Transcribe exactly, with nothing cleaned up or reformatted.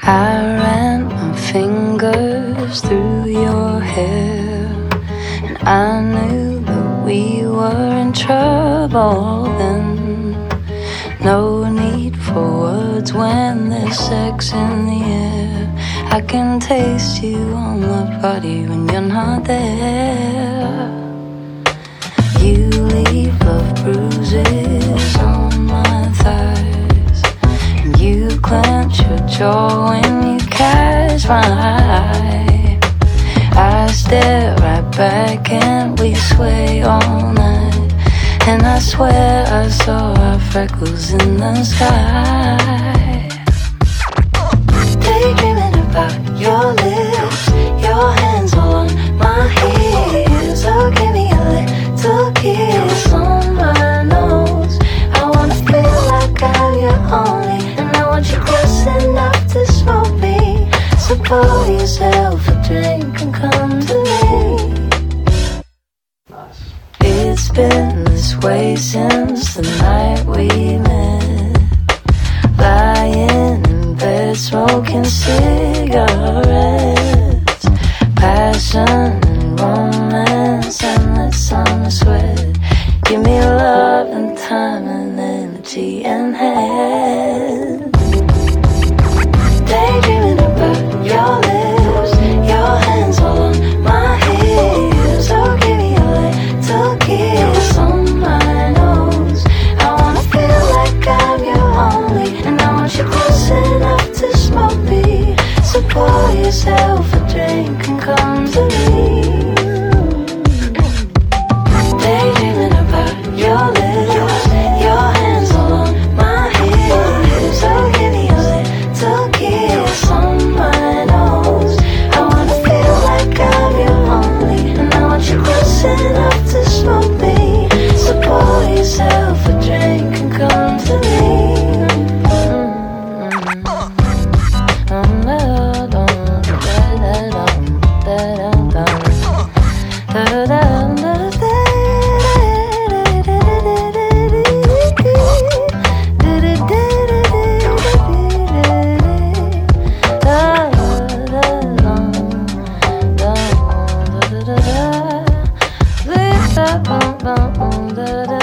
I ran my fingers through your hair, and I knew that we were in trouble then. No need for words when there's sex in the air. I can taste you on my body when you're not there. You leave love bruises on my thighs, and you clench your jaw when you catch my eye. I stare right back and we sway all night, and I swear I saw our freckles in the sky. Daydreaming about your lips, your hands on my hips. Oh, give me a little kiss on my nose. I wanna feel like I'm your only, and I want you close enough to smoke me. So pour yourself a drink and come to me. It's been this way since the night we met, lying in bed smoking cigarettes. Passion and romance and the summer sweat. Give me love and time and energy and head. Daydreaming about your lips, your hands on my hips. Oh, give me a little kiss on my nose. I wanna feel like I'm your only, and I want you close enough to smoke me. So pour yourself a drink and come to me. Daydreaming about your lips, your hands on my hips. Oh, give me a little kiss on my nose. I wanna feel like I'm your only, and I want you close enough to smoke me. So pour yourself a drink and come to me. Da da da da da da da da da da da da da da da.